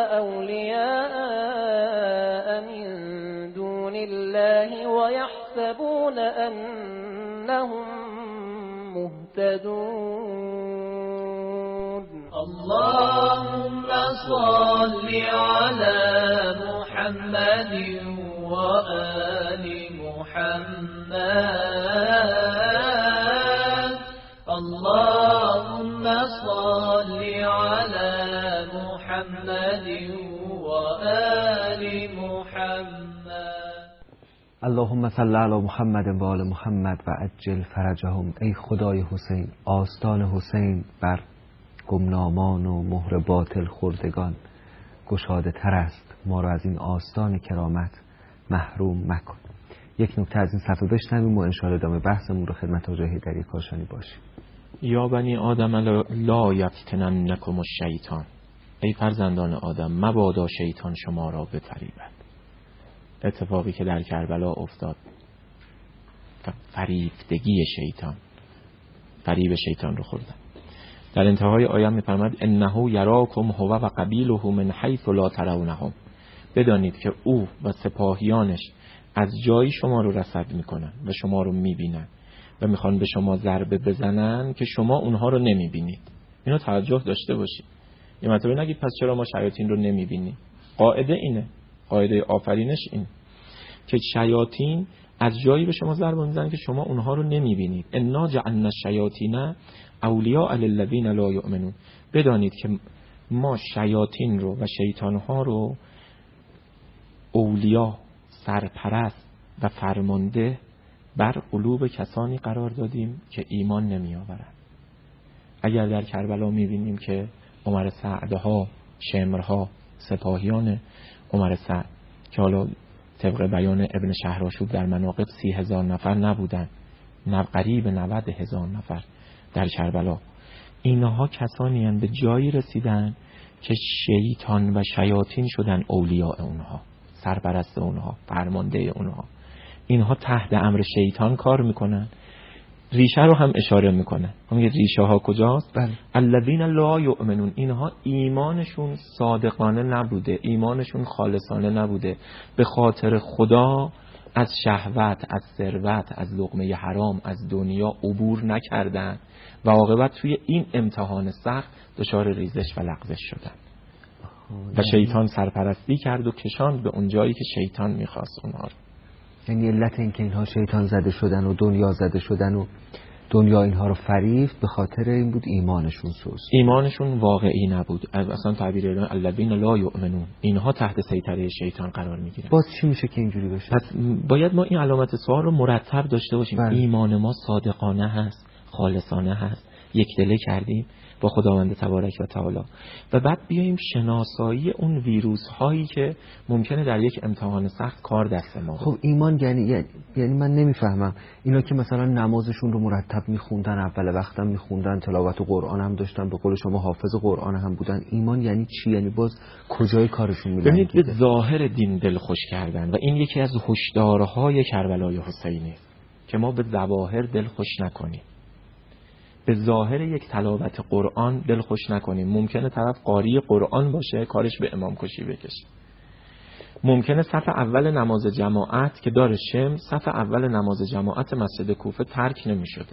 أولياء من دون الله ويحسبون أنهم مهتدون. اللهم صل على محمد وآل محمد. اللهم صل على محمد وآل محمد. اللهم صل علی محمد و آل محمد و عجل فرجهم. ای خدای حسین، آستان حسین بر گمنامان و مهر باطل خوردگان گشاده تر است، ما را از این آستان کرامت محروم مکن. یک نکته از این صفحه بشنویم و انشاءالله ادامه بحثمون رو خدمت آقای حیدری کاشانی باشیم. یا بنی آدم لا یفتننکم الشیطان. ای فرزندان آدم مبادا شیطان شما را بفریبد. اتفاقی که در کربلا افتاد، فریفتگی شیطان، فریب شیطان رو خوردن. در انتهای آیه می‌فرماید انه یراکم هو و قبیله من حیث لا ترونهم. بدانید که او و سپاهیانش از جایی شما رو رصد میکنن و شما رو میبینن و میخوان به شما ضربه بزنن که شما اونها رو نمیبینید. اینو توجه داشته باشید. یه مطلبی نگید پس چرا ما شیاطین رو نمیبینیم. قاعده اینه، قاعده آفرینش این که شیاطین از جایی به شما ضربه میزنن که شما اونها رو نمیبینید. انا جعلنا الشیاطین اولیاء للذین لا یؤمنون. بدانید که ما شیاطین رو و شیطانها رو اولیا، سرپرست و فرمانده بر قلوب کسانی قرار دادیم که ایمان نمی آورند. اگر در کربلا میبینیم که عمر سعدها، شمرها، سپاهیان عمر سعد که حالا طبق بیان ابن شهرآشوب در مناقب سی هزار نفر نبودن، قریب نود هزار نفر در کربلا، اینها کسانی هستند به جایی رسیدن که شیطان و شیاطین شدن اولیاء اونها، سرپرست اونها، فرمانده اونها. اینها تحت امر شیطان کار میکنن. ریشه رو هم اشاره میکنه. هم میگه ریشه ها کجاست؟ بله. الذین لا یؤمنون. اینها ایمانشون صادقانه نبوده، ایمانشون خالصانه نبوده. به خاطر خدا از شهوت، از ثروت، از لقمه حرام، از دنیا عبور نکردن و عاقبت توی این امتحان سخت دچار ریزش و لغزش شدن و شیطان سرپرستی کرد و کشاند به اون جایی که شیطان میخواست اونها رو. یعنی علت این که اینها شیطان زده شدن و دنیا زده شدن و دنیا اینها رو فریفت به خاطر این بود ایمانشون سوست، ایمانشون واقعی نبود. اصلا تعبیر الذین لا یؤمنون، اینها تحت سیطره شیطان قرار میگیرن. باز چی میشه که اینجوری بشه؟ پس باید ما این علامت سوال رو مرتب داشته باشیم. بله. ایمان ما صادقانه هست، خالصانه هست، یک دله کردیم با خداوند تبارک و تعالی و بعد بیاییم شناسایی اون ویروس هایی که ممکنه در یک امتحان سخت کار دست ما. خب ایمان یعنی یعنی من نمیفهمم اینا که مثلا نمازشون رو مرتب میخوندن، اول وقتم میخوندن، تلاوت قرآن هم داشتن، به قول شما حافظ قرآن هم بودن، ایمان یعنی چی؟ یعنی باز کجای کارشون میلنگیده؟ ببینید به ظاهر دین دل خوش کردن و این یکی از هشدارهای کربلای حسینی که ما به ظواهر دل خوش نکنیم، به ظاهر یک تلاوت قرآن دل خوش نکنیم. ممکنه طرف قاری قرآن باشه کارش به امام کشی بکشه. ممکنه صف اول نماز جماعت که داره شم، صف اول نماز جماعت مسجد کوفه ترک نمی شده.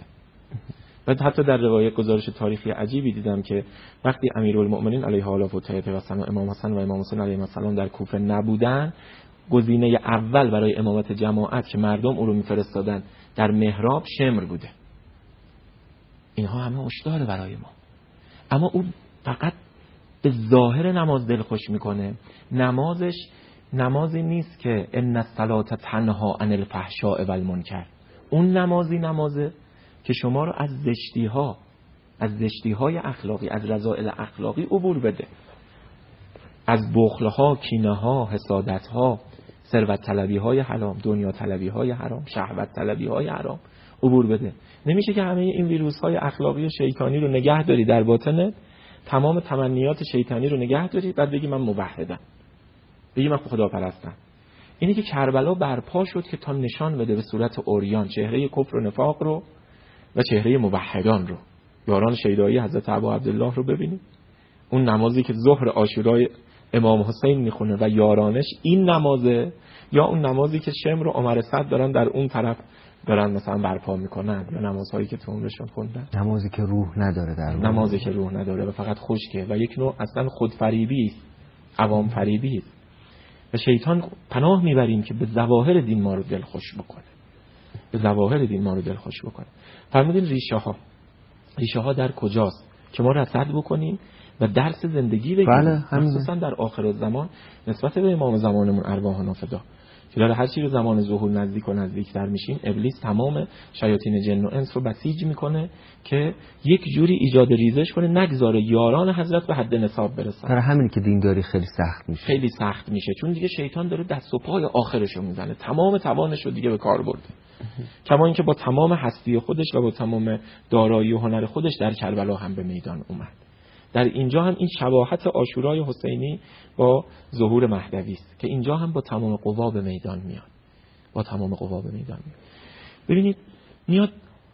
و حتی در روایت گزارش تاریخی عجیبی دیدم که وقتی امیرالمؤمنین علیه آله و طیبه و سلام امام حسن و امام حسین علیهم السلام در کوفه نبودن، گزینه اول برای امامت جماعت که مردم او رو میفرستادن در محراب شمر بوده. اینها همه هشدار برای ما. اما او فقط به ظاهر نماز دل خوش میکنه. نمازش نمازی نیست که ان الصلاة تنها عن الفحشاء و المنکر. اون نمازی نمازه که شما رو از زشتی ها، از زشتی های اخلاقی، از رذائل اخلاقی عبور بده، از بخل ها، کینه ها، حسادت ها، ثروت طلبی های حرام، دنیا طلبی های حرام، شهوت طلبی های حرام عبور بده. نمیشه که همه این ویروس های اخلاقی و شیطانی رو نگه داری در باطنت، تمام تمنیات شیطانی رو نگه داری، بعد بگی من موحدم، بگی من خدا پرستم. اینی که کربلا برپا شد که تا نشان بده به صورت عریان چهره کفر و نفاق رو و چهره موحدان رو. یاران شیدایی حضرت ابا عبدالله رو ببینید، اون نمازی که ظهر عاشورای امام حسین میخونه و یارانش این نمازه، یا اون نمازی که شمر و عمر سعد دارن در اون طرف دارن مثلا برپا میکنن، یا نمازهایی که تو عمرشون خوندن، نمازی که روح نداره، در نمازی که روح نداره و فقط خشکه و یک نوع اصلا خودفریبی است، عوام فریبی است. و شیطان پناه میبریم که به ظواهر دین ما رو دل خوش بکنه، به ظواهر دین ما رو دل خوش بکنه. فرمودین ریشه ها، ریشه ها در کجاست که ما رصد بکنیم و درس زندگی بگیریم. بله، خصوصا در آخر الزمان نسبت به امام زمانمون ارواحنا فدا، که داره هر چی رو زمان ظهور نزدیک و نزدیکتر میشیم، ابلیس تمام شیاطین جن و انس رو بسیج میکنه که یک جوری ایجاد ریزش کنه، نگذاره یاران حضرت به حد نصاب برسن. برای همین که دینداری خیلی سخت میشه، خیلی سخت میشه، چون دیگه شیطان داره دست و پای آخرشو میزنه، تمام توانش رو دیگه به کار برده. کما اینکه با تمام هستی خودش و با تمام دارایی و هنر خودش در کربلا هم به میدان اومد. در اینجا هم این شباهت عاشورای حسینی با ظهور مهدوی است که اینجا هم با تمام قوا به میدان میاد، با تمام قوا به میدان میاد. ببینید میاد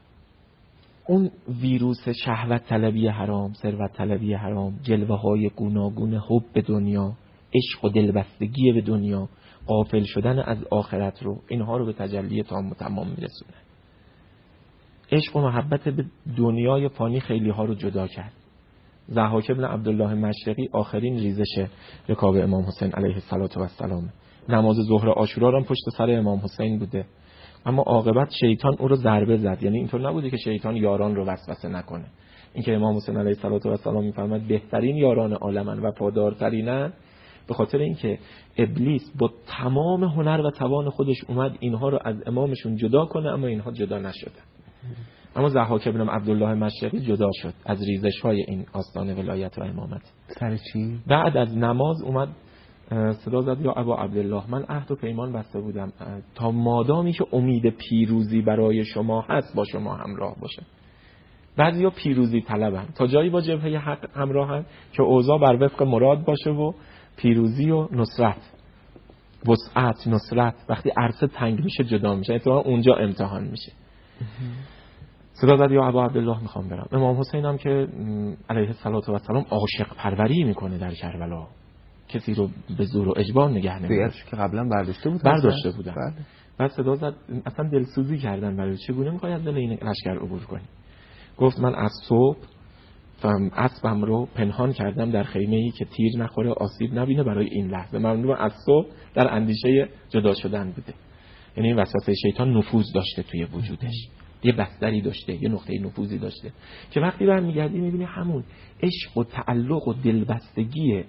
اون ویروس شهوت طلبی حرام، ثروت طلبی حرام، جلوه های گوناگون حب به دنیا، عشق و دلبستگی به دنیا، غافل شدن از آخرت رو، اینها رو به تجلی تام و تمام میرسونه. عشق و محبت به دنیای فانی خیلی ها رو جدا کرد. ضحاک ابن عبدالله مشرقی آخرین ریزش رکاب امام حسین علیه السلام. نماز ظهر عاشورا هم پشت سر امام حسین بوده. اما عاقبت شیطان او رو ضربه زد. یعنی اینطور نبوده که شیطان یاران رو وسوسه نکنه. اینکه امام حسین علیه السلام میفرماد بهترین یاران عالمن و پادارترینن، به خاطر اینکه ابلیس با تمام هنر و توان خودش اومد اینها رو از امامشون جدا کنه، اما اینها جدا نشدن. اما ضحاک بن عبدالله مشرقی جدا شد از ریزش‌های این آستان ولایت و امامت. سر چی؟ بعد از نماز اومد صدا زد یا ابا عبدالله، من عهد و پیمان بسته بودم تا مادامی که امید پیروزی برای شما هست با شما همراه باشه. بعضیا پیروزی طلبن، تا جایی با جبهه حق همراهن که اوضاع بر وفق مراد باشه و پیروزی و نصرت، وسعت، نصرت، وقتی عرصه تنگ میشه جدا میشه، اتفاقا اونجا امتحان میشه. صدا زد یا ابا عبدالله میخوام برم. امام حسین هم که علیه السلام عاشق پروری میکنه در کربلا، کسی رو به زور و اجبار نگه نمی‌داره که قبلا برداشته بود برداشته بودن. بله. بعد صدا زد اصلا دلسوزی کردن برای چگونه میخوای از دل این لشکر عبور کنی. گفت من از صبح اسبم رو پنهان کردم در خیمه‌ای که تیر نخوره، آسیب نبینه برای این لحظه. من از صبح در اندیشه جدا شدن بوده. یعنی این وسوسه شیطان نفوذ داشته توی وجودش، یه بستری داشته، یه نقطه نفوذی داشته که وقتی برمیگردی میبینی همون عشق و تعلق و دلبستگی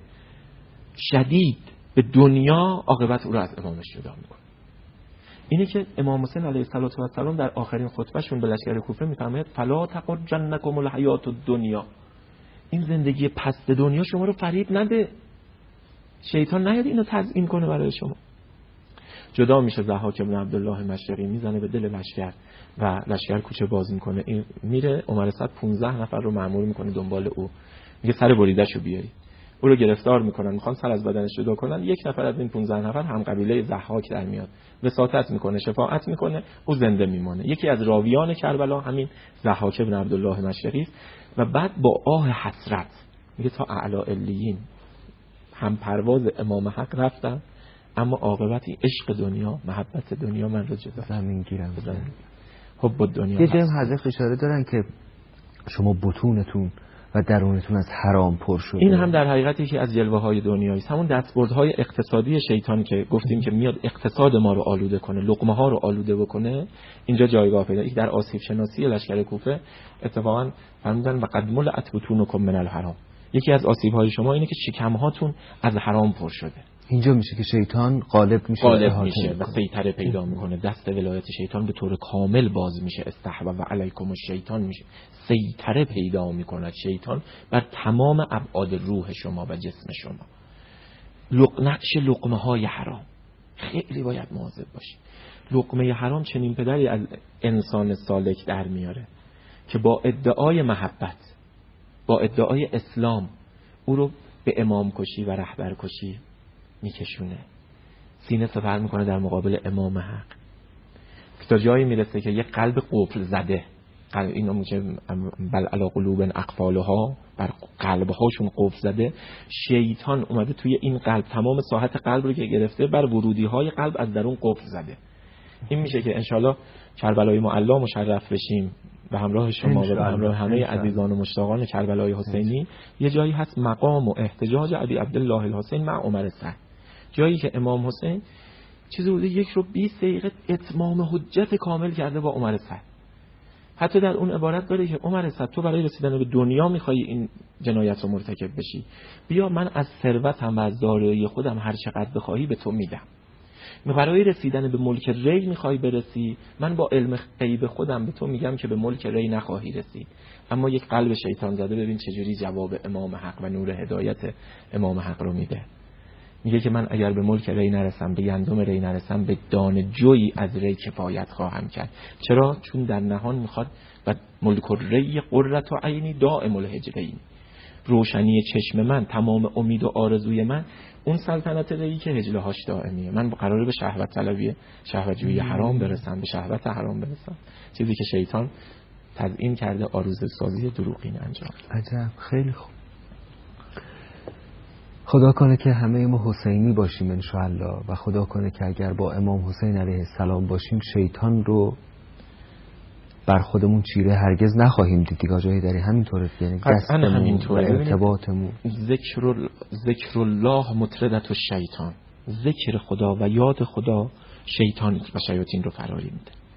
شدید به دنیا عاقبت او را از امامش جدا میکنه. اینه که امام حسین علیه السلام در آخرین خطبهشون به لشکر کوفه میفرماید فلا تغرنکم الحیات الدنیا، این زندگی پست دنیا شما رو فریب نده، شیطان نیاد اینو تزیین کنه برای شما. جدا میشه ضحاک بن عبدالله مشرقی، میزنه به دل لشکر و لشکر کوچه باز میکنه. این میره عمر صد پانزده نفر رو مأمور میکنه دنبال او، میگه سر بریده‌شو بیاری. او رو گرفتار میکنن، میخوان سر از بدنش جدا کنن. یک نفر از این پانزده نفر هم قبیله ضحاک در میاد، وساطت میکنه، شفاعت میکنه، او زنده میمونه. یکی از راویان کربلا همین ضحاک بن عبدالله مشرقی و بعد با آه حسرت میگه تا اعلی علیین هم پرواز امام حق رفتم، اما عاقبت عشق دنیا، محبت دنیا من رو جدا زمین گیرم زمین. حب دنیا. یه جمع حضرت اشاره دارن که شما بطونتون و درونتون از حرام پر شده. این هم در حقیقت یکی از جلوه‌های دنیایی است، همون دستبردهای اقتصادی شیطان که گفتیم که میاد اقتصاد ما رو آلوده کنه، لقمه ها رو آلوده بکنه. اینجا جایگاه پیدا در آسیب شناسی لشکر کوفه اتفاقا فرمودن و قد ملئت بطونکم من الحرام، یکی از آسیب‌های شما اینه که شکم‌هاتون از حرام پر شده. اینجا میشه که شیطان غالب میشه غالب میشه و سیطره پیدا میکنه، دست ولایت شیطان به طور کامل باز میشه، استحوذ و علیکم الشیطان میشه، سیطره پیدا میکنه شیطان بر تمام ابعاد روح شما و جسم شما. لق... نقش لقمه های حرام خیلی باید مواظب باشی. لقمه حرام چنین پدری از انسان سالک در میاره که با ادعای محبت، با ادعای اسلام او رو به امام کشی و رهبر کشی میکشونه، سینه سپر میکنه در مقابل امام حق. تا جایی میرسه که یه قلب قفل زده، قلب اینا میشه بل علی قلوب اقفالها، بر قلبهاشون قفل زده، شیطان اومده توی این قلب تمام ساحت قلب رو که گرفته، بر ورودی های قلب از درون قفل زده. این میشه که انشالله کربلای معلا مشرف بشیم به همراه شما و به همراه همه عزیزان و مشتاقان کربلای حسینی. یه جایی هست مقام و احتجاج ابی عبدالله الحسین مع عمر سعد، جایی که امام حسین چیزی بوده یک رو بیست دقیقه اتمام حجت کامل کرده با عمر سعد. حتی در اون عبارت داره که عمر سعد تو برای رسیدن به دنیا میخوای این جنایت رو مرتکب بشی، بیا من از ثروتم و از دارایی خودم هر چقدر بخواهی به تو میدم. برای رسیدن به ملک ری میخوای برسی، من با علم غیب خودم به تو میگم که به ملک ری نخواهی رسید. اما یک قلب شیطان زده ببین چجوری جواب امام حق و نور هدایت امام حق رو میده. میگه که من اگر به ملک ری نرسم، به گندم ری نرسم، به دانه جویی از ری کفایت خواهم کرد. چرا؟ چون در نهان میخواد و ملک ری قرة عینی دائم الهجرین، روشنی چشم من، تمام امید و آرزوی من اون سلطنت ری که هجله هاش دائمیه. من قراره به شهوت طلبی، شهوت جویی حرام برسم، به شهوت حرام برسم، چیزی که شیطان تزیین کرده، آروزه سازی دروغین انجام. عجب، خیلی خوب. خدا کنه که همه ما حسینی باشیم انشاءالله و خدا کنه که اگر با امام حسین علیه السلام باشیم شیطان رو بر خودمون چیره هرگز نخواهیم دید. دیگه جایی داری همینطوره، یعنی قصدمون و ارتباطمون. ذکر ذکر الله مطردت الشیطان، ذکر خدا و یاد خدا شیطان و شیاطین رو فراری میده.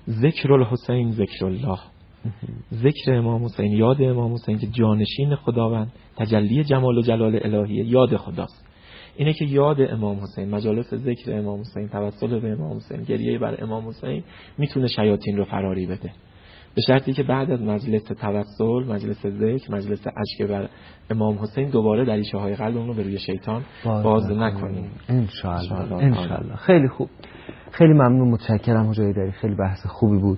ذکر الحسین ذکر الله، ذکر امام حسین، یاد امام حسین که جانشین خداوند، تجلی جمال و جلال الهیه، یاد خداست. اینه که یاد امام حسین، مجالس ذکر امام حسین، توسل به امام حسین، گریه بر امام حسین میتونه شیاطین رو فراری بده، به شرطی که بعد از مجلس توسل، مجلس ذکر، مجلس اشک بر امام حسین دوباره دریچه های قلب اون رو به روی شیطان باز نکنیم. انشاءالله انشاءالله. خیلی خوب، خیلی ممنون، متشکرم حاج حیدری، خیلی بحث خوبی بود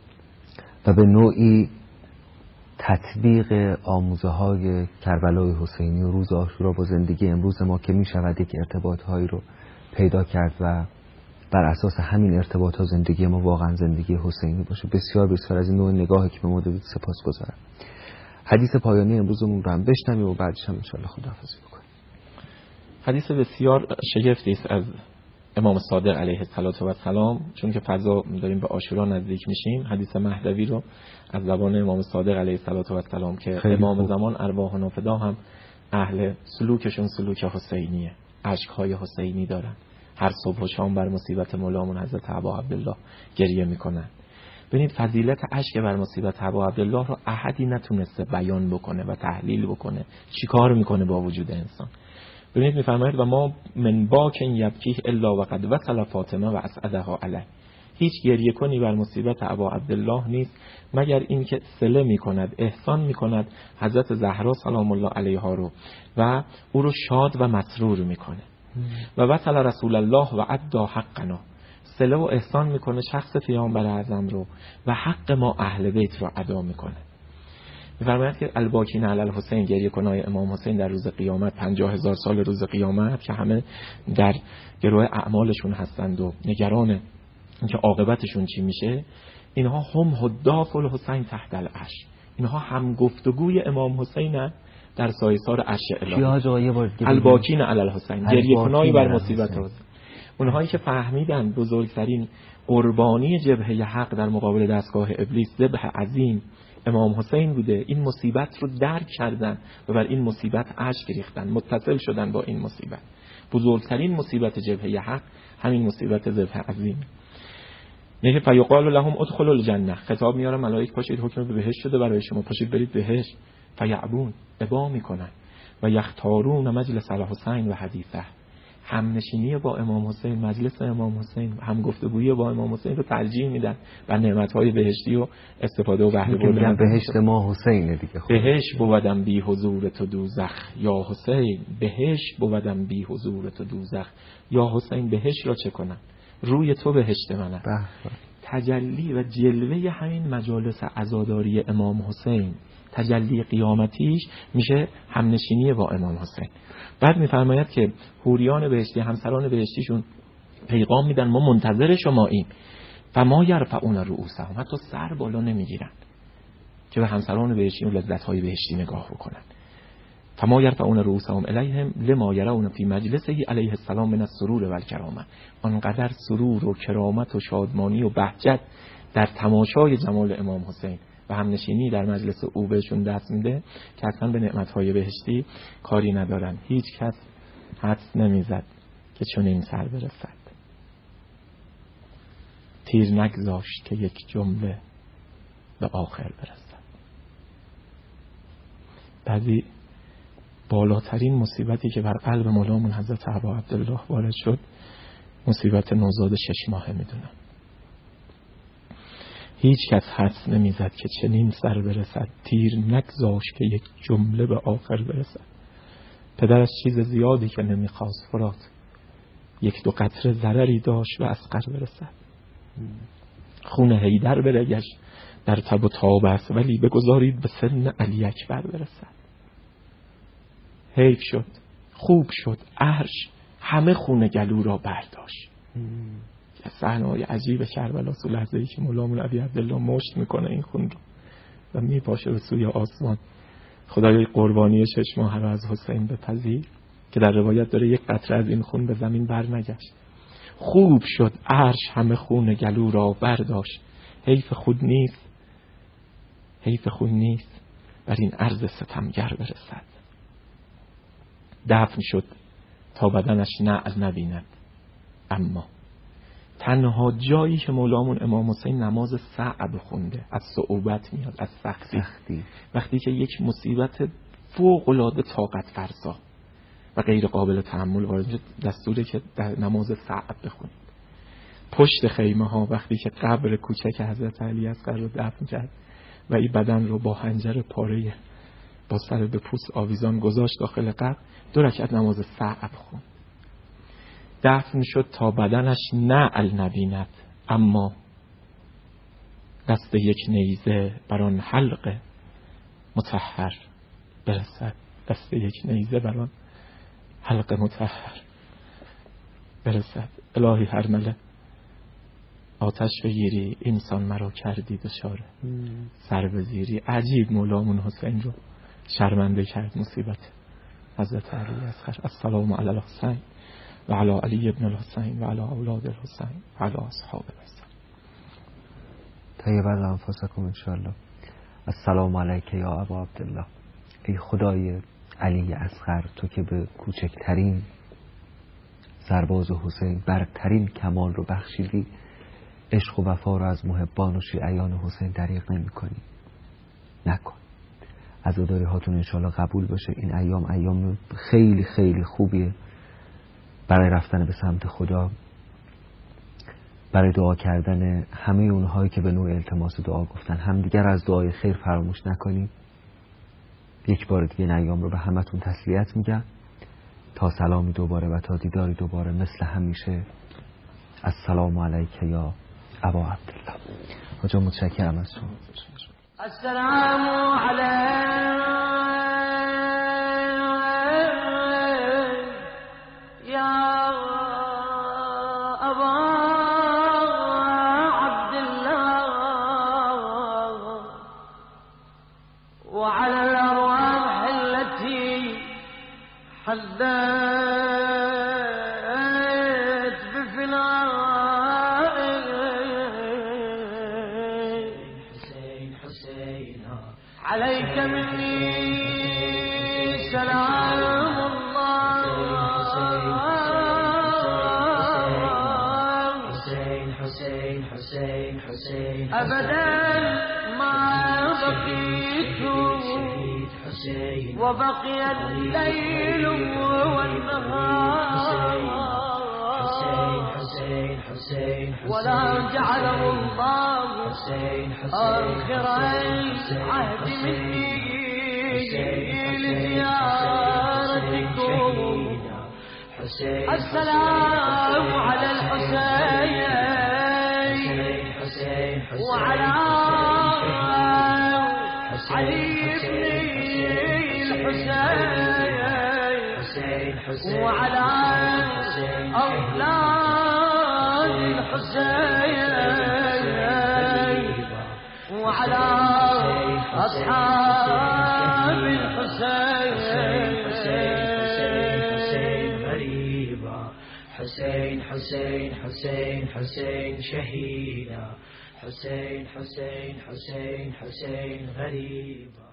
و به نوعی تطبیق آموزه های کربلای حسینی و روز عاشورا با زندگی امروز ما که می شود یک ارتباط هایی رو پیدا کرد و بر اساس همین ارتباط ها زندگی ما واقعا زندگی حسینی باشه. بسیار بسیار از این نوع نگاهی که به ما دادید سپاسگزارم. حدیث پایانی امروزمون رو هم بشنویم و بعدش هم انشاءالله خداحافظی بکنیم. حدیث بسیار شگفتی است از امام صادق علیه السلام، چون که فضا داریم به عاشورا نزدیک میشیم. حدیث مهدوی رو از زبان امام صادق علیه السلام که امام خوب. زمان ارواح فدا هم اهل سلوکشون سلوک حسینیه، اشک‌های حسینی دارن، هر صبح و شام بر مصیبت مولامون حضرت ابا عبدالله گریه میکنن. ببینید فضیلت اشک بر مصیبت ابا عبدالله رو احدی نتونسته بیان بکنه و تحلیل بکنه چیکار میکنه با وجود انسان. ببینید میفرماید و ما من باکن یبکیه الا وقد وصل فاطمه و اسعدها علیه، هیچ گریه کنی بر مصیبت ابا عبدالله نیست مگر اینکه صله میکند، احسان میکند حضرت زهرا سلام الله علیها رو و او رو شاد و مسرور میکنه. و وصل رسول الله و عدا حقنا، صله و احسان میکنه شخص پیامبر اعظم رو و حق ما اهل بیت رو ادا میکنه. می‌فرماید که الباکین علی الحسین، گریه کنای امام حسین در روز قیامت، پنجاه هزار سال روز قیامت که همه در گروه اعمالشون هستند و نگران اینکه عاقبتشون چی میشه، اینها هم حداف الحسین تحت العرش، اینها هم گفتگوی امام حسین در سایسار عرش الهی. الباکین علی الحسین، گریه کنای بر مصیبت حسین، اونهایی که فهمیدن بزرگترین قربانی جبهه حق در مقابل دستگاه ابلیس ذبح عظیم امام حسین بوده، این مصیبت رو درک کردن و بر این مصیبت اشک ریختن، متصل شدن با این مصیبت. بزرگترین مصیبت جبهه حق همین مصیبت ذبح عظیم. میگه فیقال لهم ادخلوا الجنه، خطاب میاره ملائک پاشید حکم به بهشت شده برای شما، پاشید برید بهشت. فیعبون، ابا میکنن و یختارون مجلس الحسین و حدیثه، هم نشینی با امام حسین، مجلس امام حسین، هم گفتگویی با امام حسین رو ترجیح میدن و نعمت‌های بهشتی و استفاده و بهره بردن. بهشت ما حسینه دیگه. بهشت بودم بی حضور تو دوزخ یا حسین، بهشت بودم بی حضور تو دوزخ یا حسین، بهشت را چه کنم، روی تو بهشت منه. تجلی و جلوه همین مجالس عزاداری امام حسین، تجلی قیامتیش میشه همنشینی با امام حسین. بعد میفرماید که حوریان بهشتی، همسران بهشتیشون پیغام میدن ما منتظر شماییم. و ما یرفعون رؤوسهم، حتی سر بالا نمیگیرن که به همسران بهشتی و لذت‌های بهشتی نگاه بکنن. فما یرفعون رؤوسهم الیهم لما یرون فی مجلسه علیه السلام من السرور و الکرامه، آنقدر سرور و کرامت و شادمانی و بهجت در تماشای جمال امام حسین و همنشینی در مجلس او بهشون دست میده که اصلا به نعمت‌های بهشتی کاری ندارن. هیچ کس حدس نمیزد که چون این سر برسد. تیر نگذاشت که یک جمله به آخر برسد. بعدی بالاترین مصیبتی که بر قلب مولامون حضرت ابا عبدالله وارد شد، مصیبت نوزاد شش ماهه میدونم. هیچ کس حدس نمیزد که چنین سر برسد. تیر نگذاشت که یک جمله به آخر برسد. پدرش چیز زیادی که نمیخواست فرات، یک دو قطره ضرری داشت و اسقر برسد. خون حیدر برگش در تب و تاب است، ولی بگذارید به سن علی اکبر برسد. حیف شد، خوب شد، عرش همه خون گلو را برداشت. یه صحنه‌های عجیب کربلا، سو لحظه‌ای که مولامون ابی عبدالله مشت میکنه این خون رو و میپاشه به سوی آسمان. خدای قربانی شش ماه رو از حسین بپذیر که در روایت داره یک قطره از این خون به زمین بر نگشت. خوب شد، عرش همه خون گلو را برداشت. حیف خود نیست، حیف خود نیست بر این عرض ستمگر برسد. دفن شد تا بدنش نعل نبیند، اما تنها جایی که مولامون امام حسین نماز صعب خونده، از صعوبت میاد، از سختی. سختی وقتی که یک مصیبت فوق العاده طاقت فرسا و غیر قابل تحمل وارد میشه، دستوره که در نماز صعب بخونید. پشت خیمه ها وقتی که قبر کوچک حضرت علی اصغر رو دفن کرد و این بدن رو با خنجر پاره با سر به پوست آویزان گذاشت داخل قبر، دو رکعت نماز صعب خوند. دفن شد تا بدنش نعل نبیند، اما دست یک نیزه بر آن حلق مطهر برسد. دست یک نیزه بر آن حلق مطهر برسد. الهی هرمله آتش بگیری انسان مرا کردی دچار سر بزیری. عجیب مولامون حسین رو شرمنده کرد مصیبت حضرت علی اصغر. السلام علی الحسین و علی علی ابن الحسین و علی اولاد الحسین و علی اصحاب الحسین. طیب انفسکم ان شاء الله. السلام علیک یا ابا عبدالله. ای خدای علی اصغر، تو که به کوچکترین سرباز حسین برترین کمال رو بخشیدی، عشق و وفا رو از محبان و شیعیان حسین دریغ نمی کنی. نکن. عزاداری هاتون انشالله قبول باشه. این ایام ایام خیلی خیلی خوبیه برای رفتن به سمت خدا، برای دعا کردن همه اونهایی که به نوع التماس دعا گفتن. همدیگر از دعای خیر فراموش نکنیم. یک بار دیگه این ایام رو به همتون تسلیت میگم. تا سلامی دوباره و تا دیداری دوباره مثل همیشه، السلام علیک یا ابا عبدالله. حاجا متشکرم از شما. السلام علیک یا ابا عبدالله وعلى الأرواح التي حدثت عليك مني سلام الله. حسين حسين حسين حسين أبدا ما بقيت وبقي الليل والنهار ولا جعله الله آخر العهد مني لزيارتكم. السلام على الحسين وعلى علي بن الحسين وعلى أولاد الحسين وعلى أصحاب الحسين. حسين حسين حسين حسين شهيدا. حسين حسين حسين حسين غريبا.